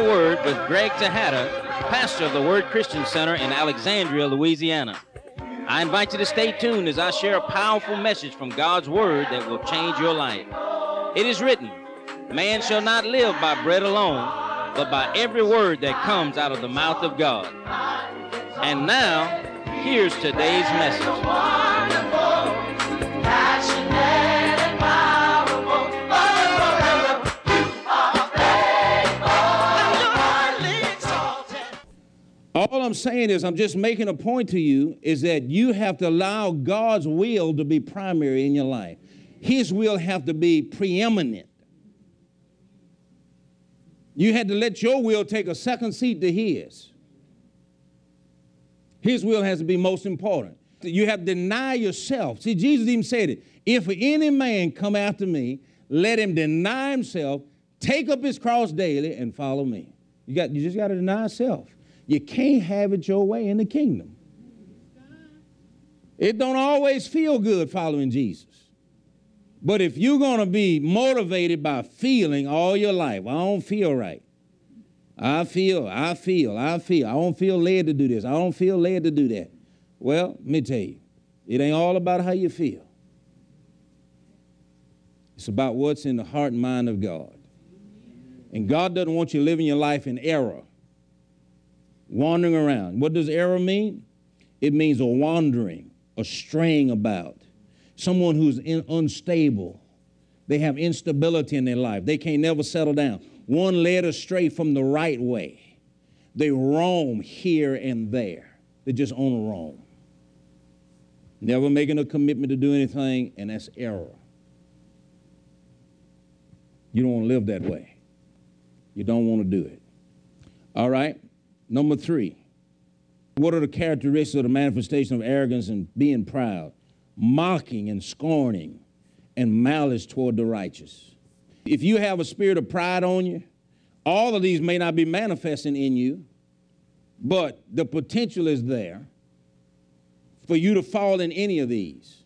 Word with Greg Tejada, pastor of the Word Christian Center in Alexandria, Louisiana. I invite you to stay tuned as I share a powerful message from God's Word that will change your life. It is written, man shall not live by bread alone, but by every word that comes out of the mouth of God. And now, here's today's message. All I'm saying is, I'm just making a point to you, is that you have to allow God's will to be primary in your life. His will have to be preeminent. You had to let your will take a second seat to his. His will has to be most important. You have to deny yourself. See, Jesus even said it. If any man come after me, let him deny himself, take up his cross daily, and follow me. You just got to deny yourself. You can't have it your way in the kingdom. It don't always feel good following Jesus. But if you're going to be motivated by feeling all your life, I don't feel right. I don't feel led to do this. I don't feel led to do that. Well, let me tell you, it ain't all about how you feel. It's about what's in the heart and mind of God. And God doesn't want you living your life in error, wandering around. What does error mean? It means a wandering, a straying about. Someone who's unstable. They have instability in their life. They can't never settle down. One led astray from the right way. They roam here and there. They're just on a roam. Never making a commitment to do anything, and that's error. You don't want to live that way. You don't want to do it. All right? Number 3. What are the characteristics of the manifestation of arrogance and being proud? Mocking and scorning and malice toward the righteous. If you have a spirit of pride on you, all of these may not be manifesting in you, but the potential is there for you to fall in any of these.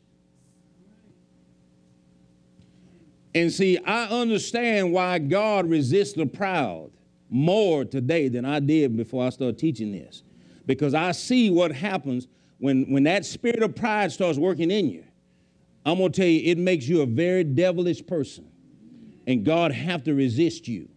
And see, I understand why God resists the proud more today than I did before I started teaching this. Because I see what happens when that spirit of pride starts working in you. I'm going to tell you, it makes you a very devilish person. And God have to resist you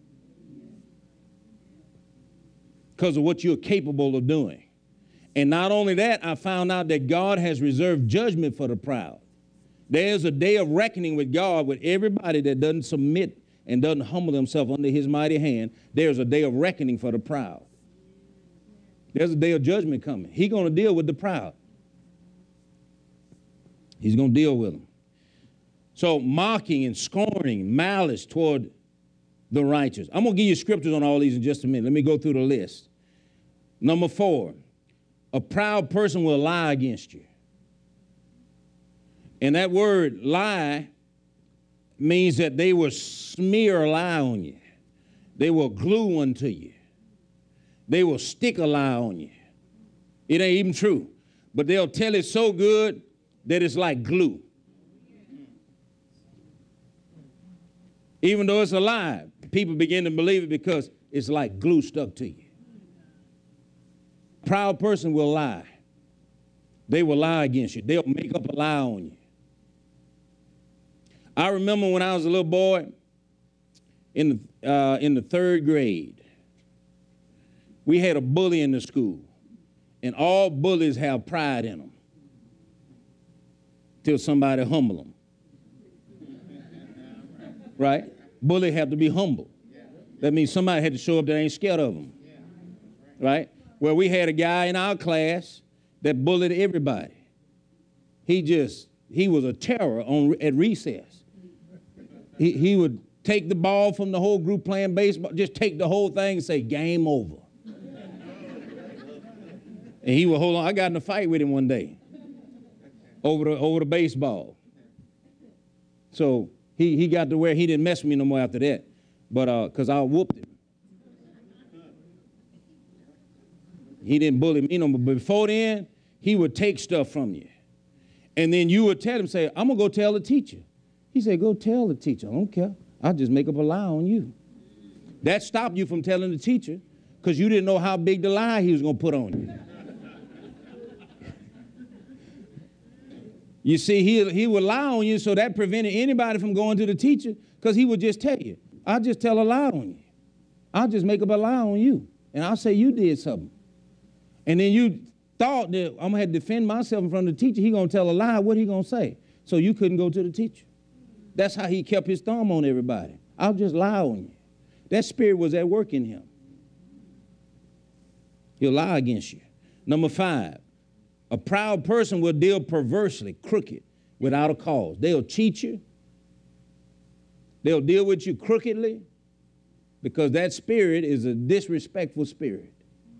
because of what you're capable of doing. And not only that, I found out that God has reserved judgment for the proud. There's a day of reckoning with God with everybody that doesn't submit and doesn't humble themselves under his mighty hand. There's a day of reckoning for the proud. There's a day of judgment coming. He's going to deal with the proud. He's going to deal with them. So mocking and scorning, malice toward the righteous. I'm going to give you scriptures on all these in just a minute. Let me go through the list. Number 4, a proud person will lie against you. And that word lie means that they will smear a lie on you. They will glue one to you. They will stick a lie on you. It ain't even true. But they'll tell it so good that it's like glue. Even though it's a lie, people begin to believe it because it's like glue stuck to you. Proud person will lie. They will lie against you. They'll make up a lie on you. I remember when I was a little boy in the 3rd grade, we had a bully in the school, and all bullies have pride in them till somebody humble them. Right? Bully have to be humble. That means somebody had to show up that ain't scared of them. Right? Well, we had a guy in our class that bullied everybody. He was a terror at recess. He would take the ball from the whole group playing baseball, just take the whole thing and say, game over. And he would hold on. I got in a fight with him one day over the baseball. So he got to where he didn't mess with me no more after that, but because I whooped him. He didn't bully me no more. But before then, he would take stuff from you. And then you would tell him, say, I'm going to go tell the teacher. He said, go tell the teacher. I don't care. I'll just make up a lie on you. That stopped you from telling the teacher because you didn't know how big the lie he was going to put on you. You see, he would lie on you, so that prevented anybody from going to the teacher because he would just tell you, I'll just tell a lie on you. I'll just make up a lie on you, and I'll say you did something. And then you thought that I'm going to have to defend myself in front of the teacher. He's going to tell a lie. What he going to say? So you couldn't go to the teacher. That's how he kept his thumb on everybody. I'll just lie on you. That spirit was at work in him. He'll lie against you. Number 5, a proud person will deal perversely, crooked, without a cause. They'll cheat you. They'll deal with you crookedly because that spirit is a disrespectful spirit.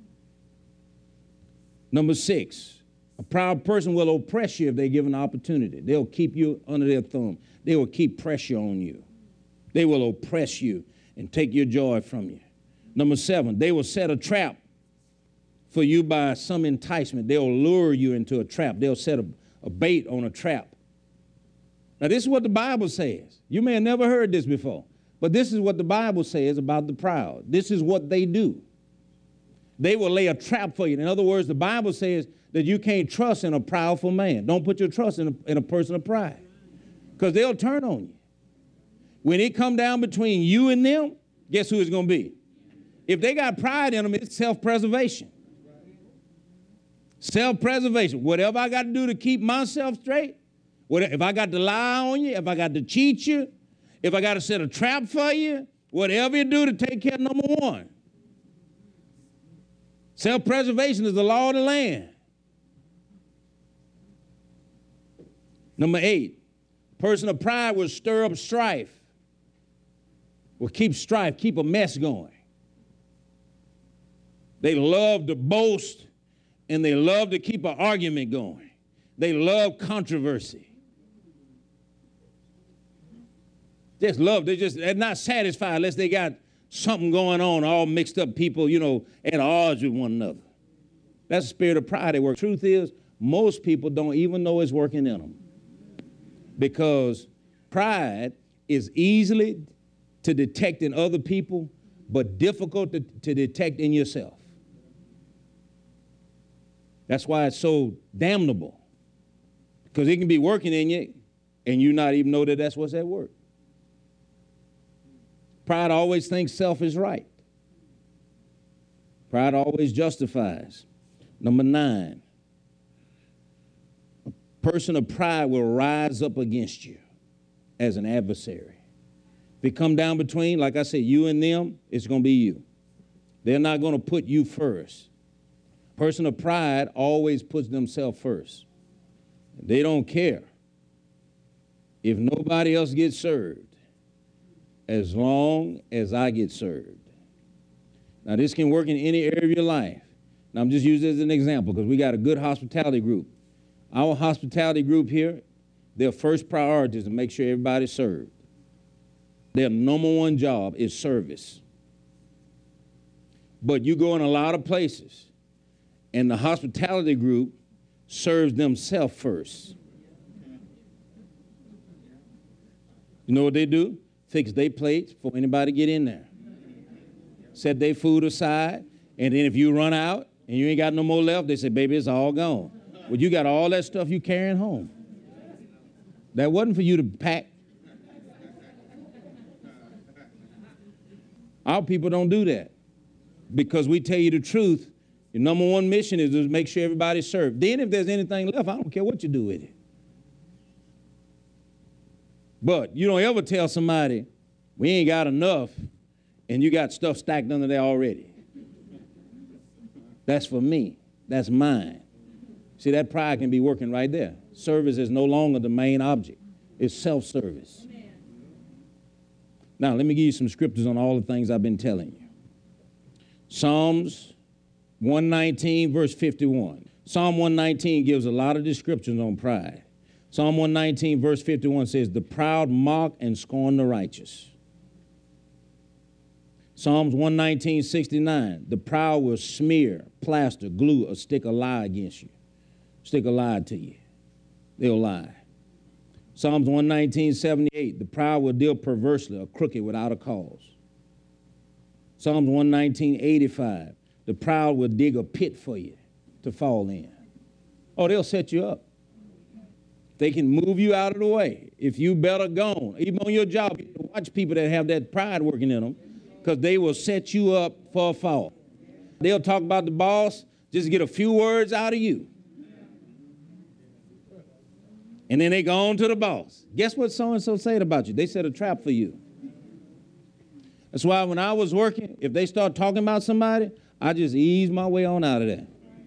Number 6, a proud person will oppress you if they give an opportunity. They'll keep you under their thumb. They will keep pressure on you. They will oppress you and take your joy from you. Number 7, they will set a trap for you by some enticement. They'll lure you into a trap. They'll set a bait on a trap. Now, this is what the Bible says. You may have never heard this before, but this is what the Bible says about the proud. This is what they do. They will lay a trap for you. In other words, the Bible says that you can't trust in a proudful man. Don't put your trust in a person of pride because they'll turn on you. When it come down between you and them, guess who it's going to be? If they got pride in them, it's self-preservation. Self-preservation. Whatever I got to do to keep myself straight, if I got to lie on you, if I got to cheat you, if I got to set a trap for you, whatever you do to take care of number 1. Self-preservation is the law of the land. Number 8, person of pride will stir up strife, will keep strife, keep a mess going. They love to boast, and they love to keep an argument going. They love controversy. They're not satisfied unless they got something going on, all mixed up people, at odds with one another. That's the spirit of pride at work. Truth is, most people don't even know it's working in them because pride is easily to detect in other people, but difficult to detect in yourself. That's why it's so damnable, because it can be working in you and you not even know that that's what's at work. Pride always thinks self is right. Pride always justifies. Number 9, a person of pride will rise up against you as an adversary. If it come down between, like I said, you and them, it's going to be you. They're not going to put you first. Person of pride always puts themselves first. They don't care if nobody else gets served as long as I get served. Now, this can work in any area of your life. Now, I'm just using it as an example because we got a good hospitality group. Our hospitality group here, their first priority is to make sure everybody's served. Their number 1 job is service. But you go in a lot of places, and the hospitality group serves themselves first. You know what they do? Fix their plates before anybody get in there. Set their food aside, and then if you run out and you ain't got no more left, they say, baby, it's all gone. Well, you got all that stuff you carrying home. That wasn't for you to pack. Our people don't do that because we tell you the truth. Your number 1 mission is to make sure everybody's served. Then if there's anything left, I don't care what you do with it. But you don't ever tell somebody, we ain't got enough, and you got stuff stacked under there already. That's for me. That's mine. See, that pride can be working right there. Service is no longer the main object. It's self-service. Now, let me give you some scriptures on all the things I've been telling you. Psalms 119, verse 51. Psalm 119 gives a lot of descriptions on pride. Psalm 119, verse 51 says, the proud mock and scorn the righteous. Psalms 119, 69, the proud will smear, plaster, glue, or stick a lie against you. Stick a lie to you. They'll lie. Psalms 119, 78, the proud will deal perversely or crooked without a cause. Psalms 119:85. The proud will dig a pit for you to fall in. Oh, they'll set you up. They can move you out of the way. If you better gone, even on your job, you watch people that have that pride working in them, because they will set you up for a fall. They'll talk about the boss, just get a few words out of you. And then they go on to the boss. Guess what so-and-so said about you? They set a trap for you. That's why when I was working, if they start talking about somebody, I just ease my way on out of that.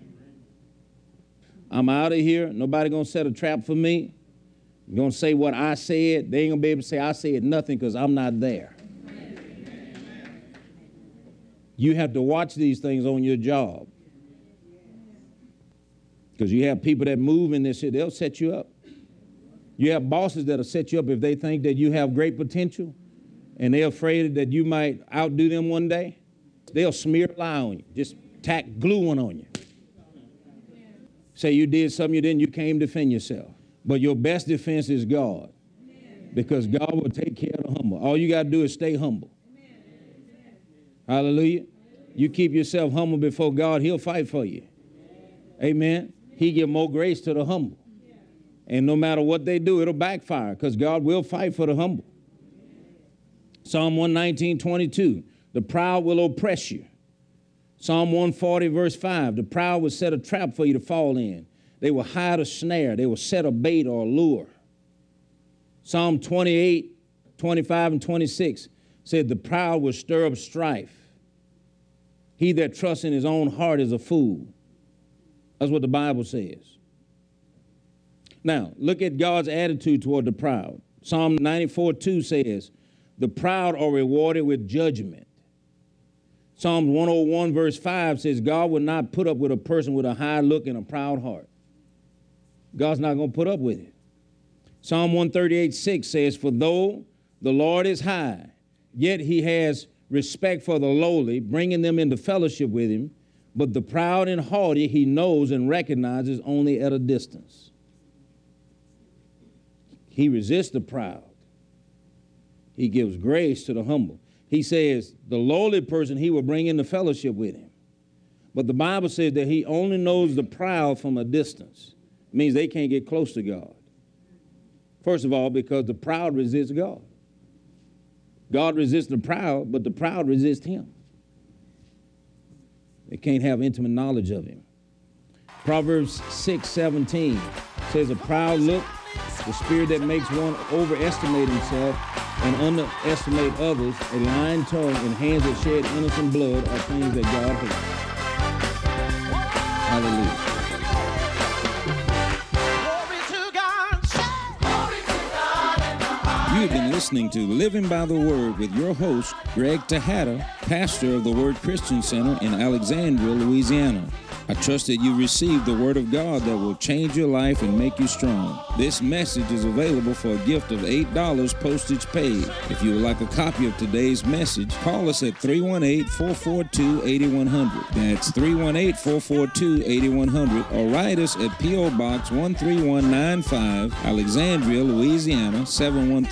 I'm out of here. Nobody going to set a trap for me. You're going to say what I said. They ain't going to be able to say I said nothing because I'm not there. You have to watch these things on your job. Because you have people that move in this shit, they'll set you up. You have bosses that'll set you up if they think that you have great potential and they're afraid that you might outdo them one day. They'll smear a lie on you, just tack glue one on you. Say you did something you didn't, you can't defend yourself. But your best defense is God, because God will take care of the humble. All you got to do is stay humble. Hallelujah. You keep yourself humble before God, he'll fight for you. Amen. He give more grace to the humble. And no matter what they do, it'll backfire, because God will fight for the humble. Psalm 119:22, the proud will oppress you. Psalm 140, verse 5, the proud will set a trap for you to fall in. They will hide a snare. They will set a bait or a lure. Psalm 28, 25, and 26 said, the proud will stir up strife. He that trusts in his own heart is a fool. That's what the Bible says. Now, look at God's attitude toward the proud. Psalm 94:2 says, the proud are rewarded with judgment. Psalms 101 verse 5 says, God will not put up with a person with a high look and a proud heart. God's not going to put up with it. Psalm 138:6 says, for though the Lord is high, yet he has respect for the lowly, bringing them into fellowship with him. But the proud and haughty he knows and recognizes only at a distance. He resists the proud. He gives grace to the humble. He says the lowly person he will bring into fellowship with him. But the Bible says that he only knows the proud from a distance. It means they can't get close to God. First of all, because the proud resist God. God resists the proud, but the proud resist him. They can't have intimate knowledge of him. Proverbs 6:17 says, a proud look, the spirit that makes one overestimate himself and underestimate others, a lying tongue and hands that shed innocent blood are things that God hates. Hallelujah. You've been listening to Living by the Word with your host, Greg Tejada, pastor of the Word Christian Center in Alexandria, Louisiana. I trust that you received the Word of God that will change your life and make you strong. This message is available for a gift of $8 postage paid. If you would like a copy of today's message, call us at 318-442-8100. That's 318-442-8100, or write us at P.O. Box 13195, Alexandria, Louisiana 713.